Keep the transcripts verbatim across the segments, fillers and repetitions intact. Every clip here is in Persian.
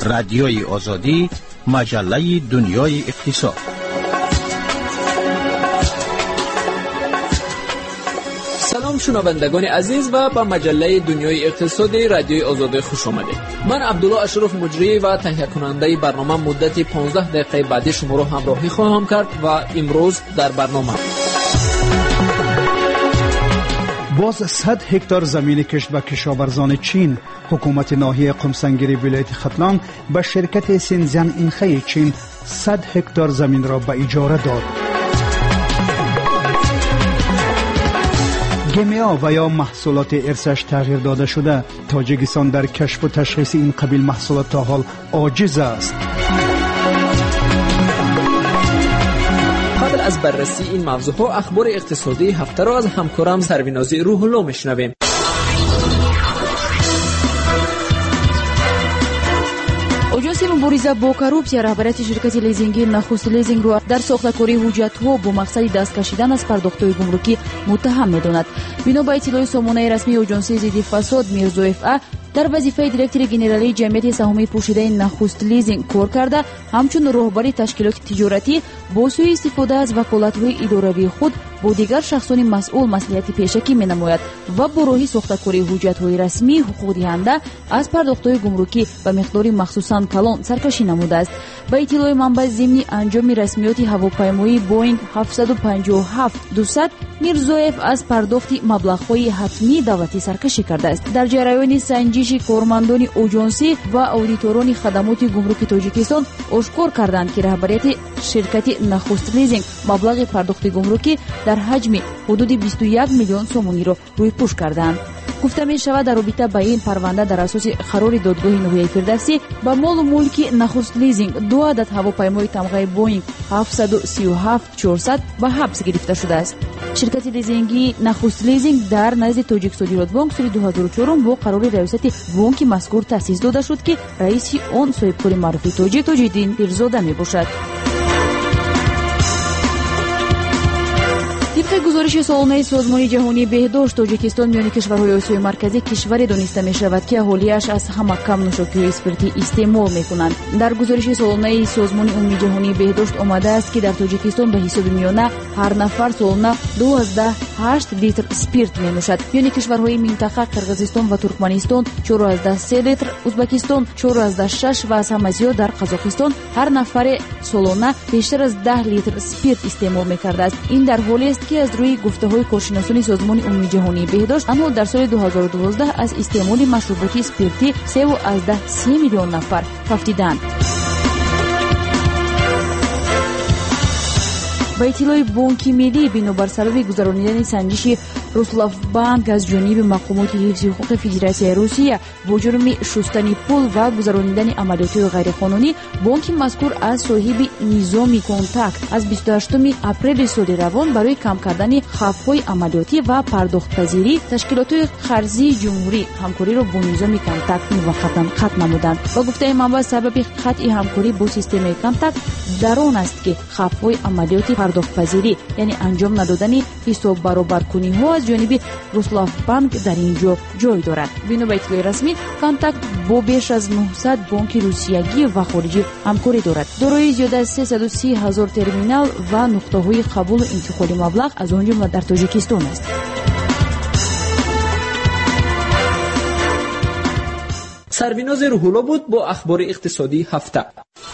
رادیوی آزادی، مجله دنیای اقتصاد. سلام شنوندگان عزیز و به مجله دنیای اقتصادی رادیوی آزادی خوش آمدید. من عبدالله اشرف مجری و تهیه کننده برنامه مدت پانزده دقیقه بعدی شما را همراهی خواهم کرد و امروز در برنامه باز صد هکتار زمین کشت به کشاورزان چین. حکومت ناحیه قمسنگیری ولایت ختلان به شرکت سینزیان اینخه چین صد هکتار زمین را به اجاره داد. گمیا و یا محصولات ارثش تغییر داده شده. تاجیکستان در کشف و تشخیص این قبیل محصولات تا حال عاجز است. قبل از بررسی این موضوعها اخبار اقتصادی هفته را از همکارم سرویناز روح الله میشنویم. اجنسی مبارزه با کروپسیا رهبریت شرکت لیزینگی نخست لیزینگ را در ساخته‌کاری حجت‌ها با مقصد دست کشیدن از پرداخت‌های گمرکی متهم می‌داند. بنا به اطلاع سامانه رسمی اجنسی ضد فساد میرزویف ا در وظیفه دیرکتور گنرالی جمعیت سهامی پوشیده نخست لیزینگ کار کرده، همچون راهبری تشکیلات تجارتی با سوء استفاده از وکالت‌های اداروی خود با دیگر شخصان مسئول مسئولیت پیشکی می‌نماید و با راه ساخته‌کاری حجت‌های رسمی حقوق دهنده از پرداخت‌های گمرکی به مقدار مخصوصاً کلان سرکشی نموده است. به اطلاع منبع ضمن انجام رسمیات هواپیمایی بوینگ هفتصد و پنجاه و هفت دویست میرزویف از پرداخت مبلغ‌های حتمی دولتی سرکشی کرده است. در جریان سنجش کارمندان اجنسی و اودیتوران خدمات گمرکی تاجیکستان آشکار کردند که رهبریت شرکت نخست لیزینگ مبلغ پرداخت گمرکی در حجم حدود بیست و یک میلیون سومانی را روی پوش کردند. گفته می شود در رابطه با این پرونده در اساس قرار دادگاه ناحیه فردوسی با مال و ملک نخست لیزینگ دو عدد هواپیمای تمغه بوینگ هفتصد و سی و هفت چهارصد به حبس گرفته شده است. شرکت لیزینگی نخست لیزینگ در نزد تاجیک صادرات بانک سال دو هزار و چهار با قرار ریاست بانک مذکور تأسیس داده شد که رئیس آن صاحبکار معروف تاجیک تاج‌الدین پیرزاده می باشد. طبق گزارش سالانه سازمان جهانی بهداشت، تاجیکستان میان کشورهای آسیای مرکزی کشوری دانسته می شود که اهالیش از همه کم نوشاکی اسپرتی استعمال می کنند. در گزارش سالانه سازمان عمومی جهانی بهداشت آمده است که در تاجیکستان به حساب میانه هر نفر سالانه دوازده و هشت لیتر اسپرت می نوشد. میان کشورهای منطقه قرقیزستان و ترکمنستان چهارده و سه لیتر، ازبکستان چهارده و شش و از همه زیاد در قزاقستان هر نفر سالانه بیشتر از ده لیتر اسپرت استعمال می کرده است. این در حالی است که از روی گفته‌های کارشناسان سازمان عمومی جهانی بهداشت آنها در سال دو هزار و دوازده از استعمال مشروبات اسپرتی سه و سه میلیون نفر تفتیدند. با اطلاع بانک ملی بنابر سبب گذرانیدن سنجش روسلاف بانک از جانب مقامات حفظ حقوق فدراسیون روسیه با جرم شستن پول و گذرانیدن عملیات غیرقانونی، بانک مذکور از صاحب نظام کانتاکت از بیست و هشتم اپریل سال روان برای کم کردن خطاهای عملیاتی و پرداخت‌پذیری تشکیلات قرضی جمهوری همکاری را با نظام کانتاکت موقتا ختم نمودند و گفته منبع سبب قطع همکاری با سیستم کانتاکت در آن است که خطاهای عملیاتی پرداخت‌پذیری یعنی انجام ندادن حساب برابرکنی‌ها از جانب روسلاف بانک در اینجا جای دارد. بنا به اطلاع رسمی کانتاکت با بیش از نهصد بانک روسیایی و خارجی همکاری دارد. دارای زیاده از سیصد و سی هزار ترمینال و نقطه‌های قبول و انتقال مبلغ از آن جمله در تاجیکستان است. سرویناز روح الله بود با اخبار اقتصادی هفته.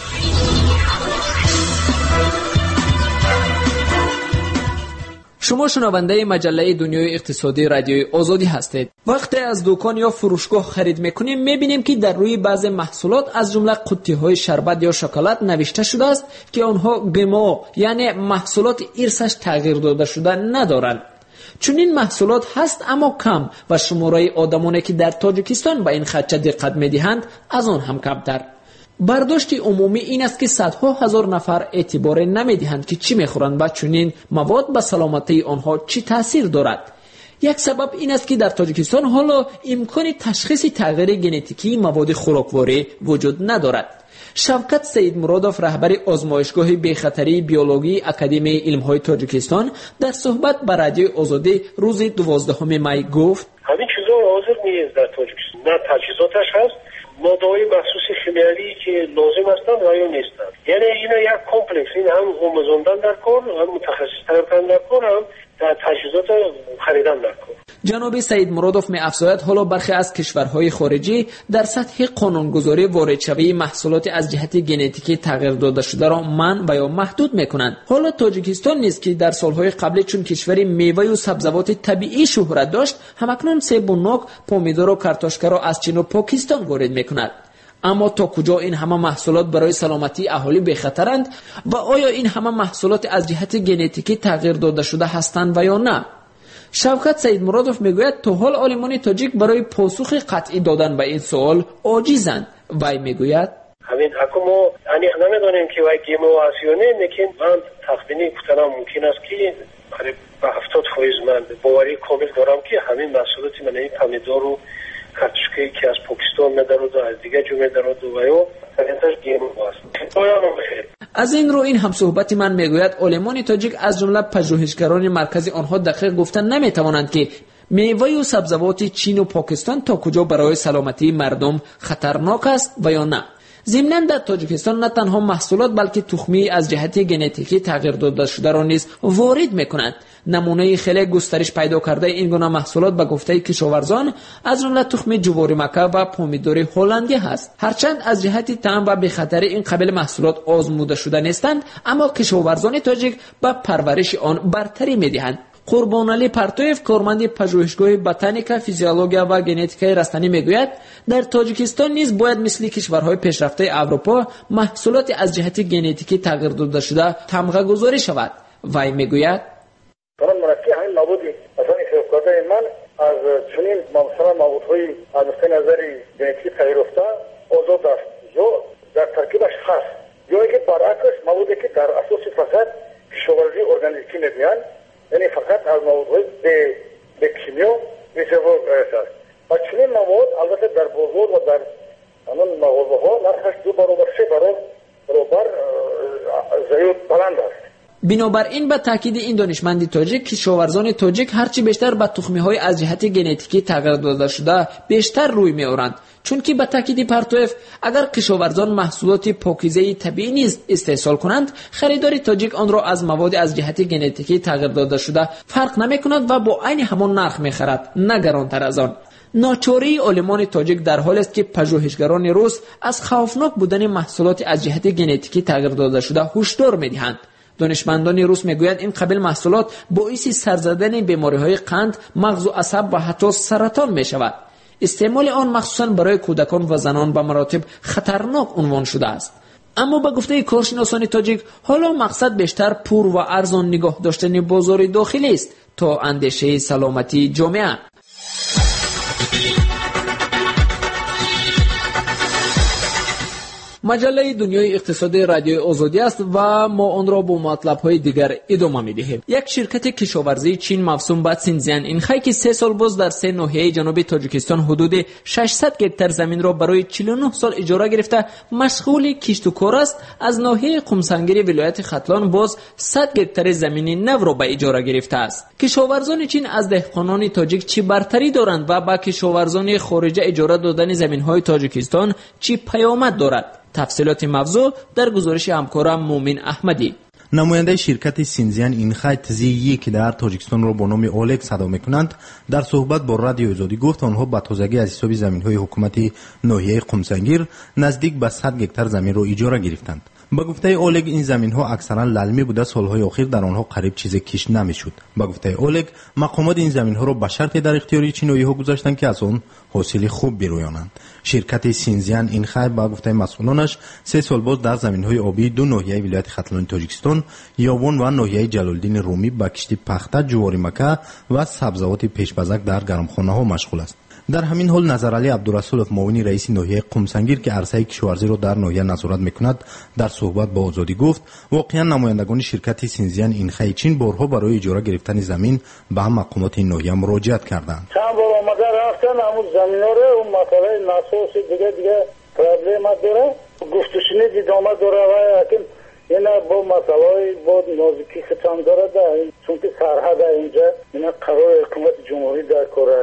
شما شنونده مجله دنیای اقتصادی رادیوی آزادی هستید. وقتی از دکان یا فروشگاه خرید میکنیم میبینیم که در روی بعضی محصولات از جمله قطعه‌های شربت یا شکلات نوشته شده است که آنها گمو یعنی محصولات ارثش تغییر داده شده ندارند. چون این محصولات هست اما کم و شماره آدمانی که در تاجیکستان به این خدشه دقت میدهند از آن هم کمتر. برداشت عمومی این است که صدها هزار نفر اعتبار نمیدهند که چی میخورند و چنین مواد به سلامتی آنها چی تاثیر دارد. یک سبب این است که در تاجیکستان حالا امکان تشخیص تغییر ژنتیکی مواد خوراکواری وجود ندارد. شوکت سید مرادوف رهبر آزمایشگاه بی‌خطری بیولوژی اکادمی علم‌های تاجیکستان در صحبت با رادیو آزادی روز دوازدهم می گفت: همین چیزی تجهیزات حاضر نیست در تاجیکستان، نه تجهیزاتش هست، ماده‌های مخصوص شیمیایی که لازم هستند و یا نیستند. یعنی اینا یک کمپلکس، این هم آموزاندن در کار، هم متخصص کردن در کار، هم در تجهیزات خریدن در کار. جناب سعید مرادوف می افزاید حالا برخی از کشورهای خارجی در سطح قانونگذاری واردشوی محصولات از جهت ژنتیکی تغییر داده شده را منع و یا محدود میکنند. حالا تاجیکستان نیز که در سالهای قبل چون کشوری میوه و سبزیجات طبیعی شهرت داشت، همکنون سیب و نوک، پومیدور و کارتوشکا را از چین و پاکستان وارد میکند. اما تا کجا این همه محصولات برای سلامتی اهالی به خطرند و آیا این همه محصولات از جهت ژنتیکی تغییر داده شده هستند و یا نه؟ شوکت سعید مرادوف میگوید تا حال عالمان تاجیک برای پاسخ قطعی دادن به این سوال عاجزند. وی میگوید همین حکومت یعنی نمیدونیم که وای گیمو است یا نه، لیکن من تخمینی کنم ممکن است که قریب به هفتاد درصد من باوری کامل دارم که همین محصولات من این پمیدور و کارتوشکایی که از پاکستان می‌دارد و از دیگه جا می‌دارد و یا پرنتاژ گیمو است. از این رو این هم صحبت من میگوید عالمان تاجیک از جمله پژوهشگران مرکزی آنها دقیق گفتن نمیتوانند که میوه و سبزیجات چین و پاکستان تا کجا برای سلامتی مردم خطرناک است و یا نه. ضمناً در تاجیکستان نه تنها محصولات بلکه تخمی از جهت ژنتیکی تغییر داده شده را نیز وارد میکنند. نمونه خیلی گسترش پیدا کرده این گونه محصولات به گفته کشاورزان از جمله تخم جواری مکه و پومیدور هلندی هست. هرچند از جهت طعم و به خطر این قبیل محصولات آزموده شده نیستند، اما کشاورزان تاجیک به پرورش آن برتری میدهند. قربانعلی پرتویف، کارمند پژوهشگاه بوتانیکا، فیزیولوژی و ژنتیک رستنی میگوید در تاجیکستان نیز باید مثل کشورهای پیشرفته اروپا محصولات از جهت ژنتیکی تغییر داده شده تمغه گذاری شود. وی میگوید من مرکب همین موادی مثلا استفاده من از چنین مثلا موادهای از نظر ژنتیکی تغییر یافته آزاد است یا در ترکیبش هست، یا اینکه برعکس موادی که در اساس فقط کشاورزی ارگانیکی می‌بینن، یعنی فقط از موادهای به به کیمیا استفاده است. و چنین مواد البته در بازار و در آن مغازه‌ها نرخش دو برابر سه برابر زیاد بلند است. بنابراین به تاکید این دانشمند تاجیک کشاورزان تاجیک هرچی بیشتر به تخمی‌های از جهت ژنتیکی تغییر داده شده بیشتر روی می‌آورند، چون که به تاکید پرتویف اگر کشاورزان محصولات پاکیزه طبیعی نیز استحصال کنند، خریدار تاجیک آن را از مواد از جهت ژنتیکی تغییر داده شده فرق نمی‌کند و با عین همان نرخ می‌خرد، نه گرانتر از آن. ناچاری عالمان تاجیک در حالی است که پژوهشگران روس از خوفناک بودن محصولات از جهت ژنتیکی تغییر داده شده هشدار می‌دهند. دانشمندان روس میگویند این قبیل محصولات باعث سرزدن بیماری‌های قند، مغز و عصب و حتی سرطان می‌شود. استعمال آن مخصوصاً برای کودکان و زنان به مراتب خطرناک عنوان شده است. اما به گفته کارشناسان تاجیک حالا مقصد بیشتر پور و ارزان نگاه داشتن بازار داخلی است تا اندیشه سلامتی جامعه. مجله دنیای اقتصادی رادیوی آزادی است و ما آن را با مطلب‌های دیگر ادامه می‌دهیم. یک شرکت کشاورزی چین موسوم به سینزیان اینخای که سه سال باز در سه ناحیه جنوبی تاجیکستان حدود ششصد هکتار زمین را برای چهل و نه سال اجاره گرفته مشغول کشت و کار است، از ناحیه قمسنگری ولایت ختلان باز صد هکتار زمین نو را به اجاره گرفته است. کشاورزان چین از دهقانان تاجیک چی برتری دارند و با کشاورزان خارجی اجاره دادن زمین‌های تاجیکستان چی پیامد دارد؟ تفصیلات موضوع در گزارش همکارم مومن احمدی. نماینده شرکت سینزیان اینخای تزییی که در تاجیکستان را با نام اولگ صدا میکنند در صحبت با رادیو آزادی گفت آنها با تازگی از حساب زمین‌های حکومت ناحیه قمسنگیر نزدیک به صد هکتار زمین را اجاره گرفتند. با گفته اولگ این زمین‌ها اکثرا للمی بوده، سالهای اخیر در آنها قریب چیزی کشت نمی‌شد. با گفته اولگ مقامات این زمین‌ها را به شرط در اختیار چینی‌ها گذاشتند که از آن حاصل خوب بیرویانند. شرکت سینزیان اینخای با گفته مسئولانش سه سال باز در زمین‌های آبی دو ناحیه ولایت ختلان تاجیکستان، یابان و ناحیه جلالدین رومی با کشت پخته، جواری مکه و سبزیجات پیش‌بزک در گرمخانه‌ها مشغول است. در همین حال نظرعلی عبدالرسولов معاون رئیس ناحیه قمسنگیر که عرصه کشاورزی را در ناحیه نظارت میکند در صحبت با آزادی گفت واقعا نمایندگان شرکت سینزیان اینخای چین بارها برای اجاره گرفتن زمین به مقامات این ناحیه مراجعت کردند. چند بار آمده رفتن همون زمینا رو اون مسئله ناسوس دیگه دیگه پرابلم داره، گفتشینی دیدامه داره و یکن اینا با مسئله با نازکی ختم داره، چون که سرحد اینجا اینا قرار حکومت جمهوری در کاره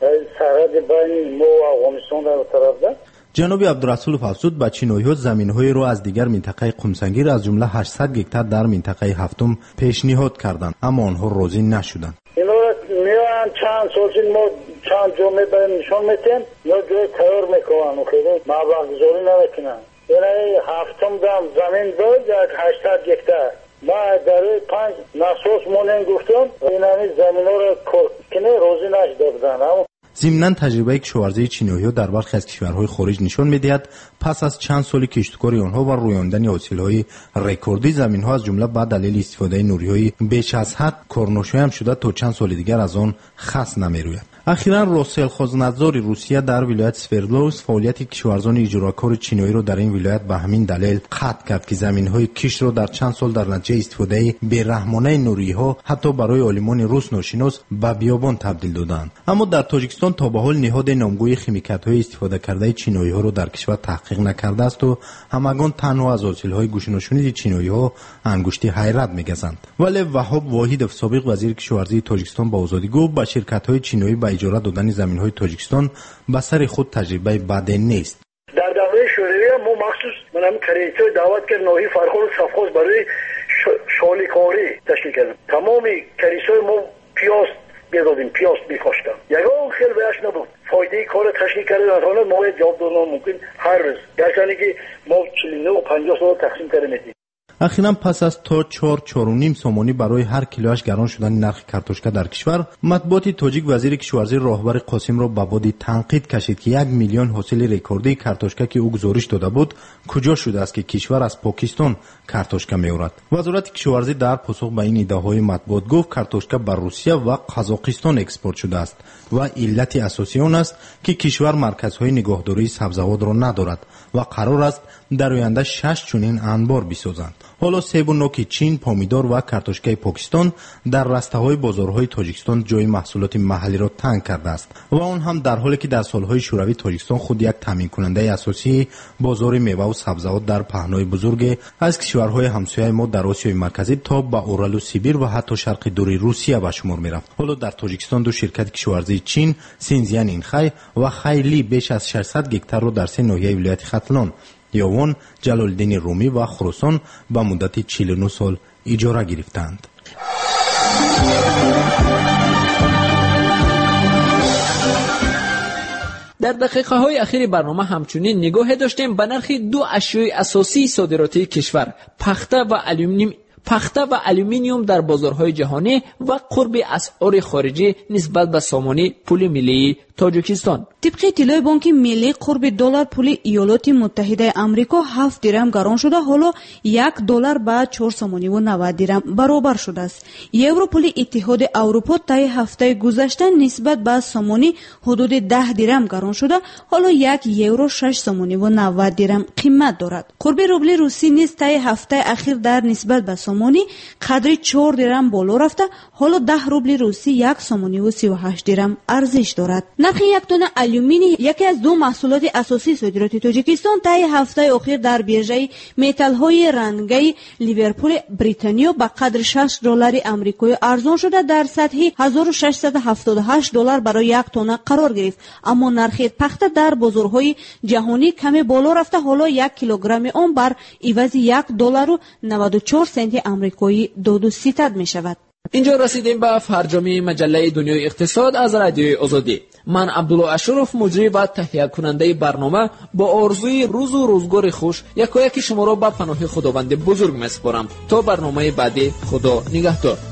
سرحد بین ما و افغانستان در طرف ده. جناب عبدالرسولوف افزود به چینوی‌ها زمین‌های را از دیگر منطقه قمسنگیر از جمله هشتصد گکتار در منطقه هفتم پیشنهاد کردند، اما آنها راضی نشدند. اینا میان چند سال ما چند جمعه برای نشان میتیم یا جای تیار میکنن و خیلی مبلغ گذاری نمیکنن. یعنی هفتم دم زمین بود یک هشتصد گکتار. ما در پنج ناسوس مونن گفتم اینانی زمین ها را کنه روزی نشده بودن. ضمناً تجربه کشاورزی چینی‌ها در برخی از کشورهای خارج نشان می‌دهد پس از چند سال کشتکاری آنها و رویاندن حاصل‌های رکوردی زمین‌ها از جمله بعد دلیل استفاده نوری‌های بیش از حد کارنشین شده تا چند سال دیگر از آن خاص نمی‌روید. اخیراً روسلخوزنظار روسیه در ولایت سوردلوسک فعالیت کشاورزان اجراکار چینی را در این ولایت به همین دلیل قطع کرد که زمین‌های کشت را در چند سال در نتیجه استفاده بی‌رحمانه نوری‌ها حتی برای عالمان روس ناشناس به بیابان تبدیل دادند. اما در تاجیکستان تا به حال نهاد نامگوی خیمیکات‌های استفاده کرده چینی‌ها را در کشور تحقیق نکرده است و همگان تنها از حاصل‌های گوشه‌نشینی چینی‌ها انگشتی حیرت می‌گزند. ولی وهاب واحدов سابق وزیر کشاورزی تاجیکستان با آزادی گفت با شرکت‌های چینی با اجاره دادن زمین‌های تاجیکستان به سر خود تجربه بد نیست. در دوره شوروی ما مخصوص منم کریتو دعوت کرد نوعی فرخور سفخوز برای شالیکاری تشکیل کردم. تمام کریسای ما پیاز بیدادیم، پیاز می‌کاشتم. یگان خیلی بهش نبود. فایده کار تشکیل کردن آنها ما جواب دادن ممکن هر روز. گرچه که ما چهل و نه و پنجاه سال تقسیم کردیم. اخیراً پس از تا چهار چهار و نیم سومانی برای هر کیلویش گران شدن نرخ کارتوشکا در کشور، مطبوعات تاجیک وزیر کشاورزی راهبر قاسم را به باد تنقید کشید که یک میلیون حاصل رکوردی کارتوشکا که او گزارش داده بود کجا شده است که کشور از پاکستان کارتوشکا می‌آورد. وزارت کشاورزی در پاسخ به این ادعاهای مطبوعات گفت کارتوشکا به روسیه و قزاقستان اکسپورت شده است و علت اساسی آن است که کشور مرکزهای نگهداری سبزیجات را ندارد و قرار است در آینده شش چنین انبار بسازند. حالا سیب و نوک چین، پامیدار و کارتوشکای پاکستان در رسته‌های بازارهای تاجیکستان جای محصولات محلی را تنگ کرده است و آن هم در حالی که در سالهای شوروی تاجیکستان خود یک تامین کننده اساسی بازار میوه و سبزیجات در پهنای بزرگ از کشورهای همسایه ما در آسیای مرکزی تا به اورال و سیبیر و حتی شرق دوری روسیه به شمار می‌رفت. حالا در تاجیکستان دو شرکت کشاورزی چین، سینزیان اینخای و خیلی بیش از ششصد گکتار را در سه ناحیه ولایت ختلان، یاون، جلالالدین رومی و خراسان به مدت چهل و نه سال اجاره گرفتند. در دقیقه های اخیر برنامه همچنین نگاه داشتیم به نرخ دو اشیای اساسی صادراتی کشور، پخته و الومینیوم پخته و الومینیوم در بازارهای جهانی و قرب اسعار خارجی نسبت به سامانه پول ملی تاجیکستان. طبق اطلاع بانک ملی قرب دلار پول ایالات متحده آمریکا هفت درم گران شده، حالا یک دلار به چهار سامانی و نود درم برابر شده است. یورو پول اتحاد اروپا طی هفته گذشته نسبت به سامانی حدود ده درم گران شده، حالا یک یورو شش سامانی و نود درم قیمت دارد. قرب روبل روسی نیز طی هفته اخیر در نسبت به سامانی قدری چهار درم بالا رفته، حالا ده روبل روسی یک سامانی و سی و هشت درم ارزش دارد. نرخ یک تن الومینی، یکی از دو محصولات اساسی صادرات تاجیکستان، طی هفته اخیر در بیرژه متال های رنگی لیورپول بریتانیا به قدر شش دلار آمریکایی ارزان شده در سطح هزار و ششصد و هفتاد و هشت دلار برای یک تن قرار گرفت، اما نرخ پخته در بازارهای جهانی کمی بالا رفته، حالا یک کیلوگرم آن بر عوض یک دلار و نود و چهار سنت آمریکایی داد و ستد می شود. اینجا رسیدیم به فرجامی مجله دنیای اقتصاد از رادیوی آزادی. من عبدالله اشرف مجری و تهیه کننده برنامه با آرزوی روز و روزگار خوش یکایک شما را به پناه خداوند بزرگ میسپارم. تا برنامه بعدی، خدا نگهدار.